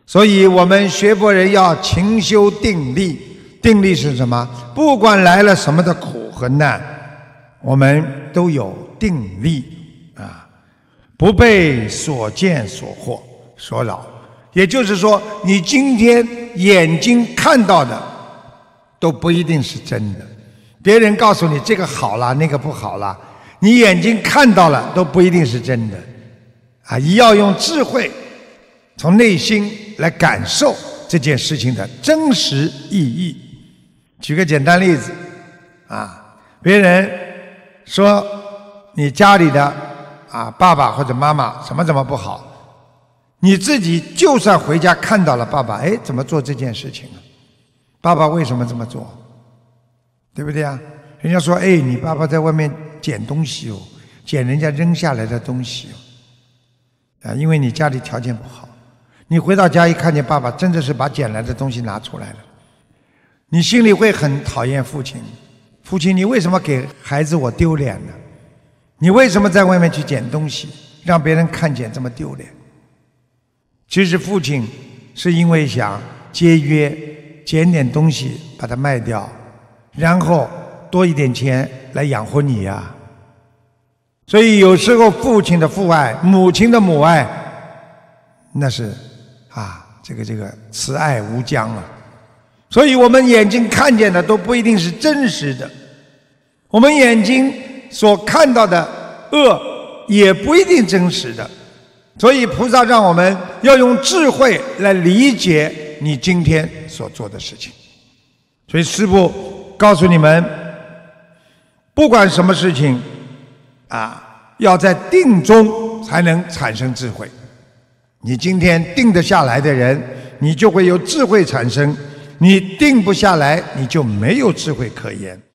所以我们学佛人要勤修定力。定力是什么？不管来了什么的苦和难，我们都有定力啊，不被所见所惑所扰。也就是说，你今天眼睛看到的都不一定是真的，别人告诉你这个好了那个不好了，你眼睛看到了都不一定是真的啊！你要用智慧从内心来感受这件事情的真实意义。举个简单例子啊，别人说你家里的爸爸或者妈妈怎么不好，你自己就算回家看到了爸爸，怎么做这件事情啊？爸爸为什么这么做？对不对啊？人家说，你爸爸在外面捡东西哦，捡人家扔下来的东西哦，因为你家里条件不好，你回到家一看见爸爸真的是把捡来的东西拿出来了，你心里会很讨厌父亲。父亲，你为什么给孩子我丢脸呢？你为什么在外面去捡东西，让别人看见这么丢脸？其实父亲是因为想节约，捡点东西把它卖掉，然后多一点钱来养活你呀。所以有时候父亲的父爱，母亲的母爱，那是这个慈爱无疆啊。所以我们眼睛看见的都不一定是真实的，我们眼睛所看到的恶也不一定真实的。所以菩萨让我们要用智慧来理解你今天所做的事情。所以师父告诉你们，不管什么事情要在定中才能产生智慧。你今天定得下来的人，你就会有智慧产生；你定不下来，你就没有智慧可言。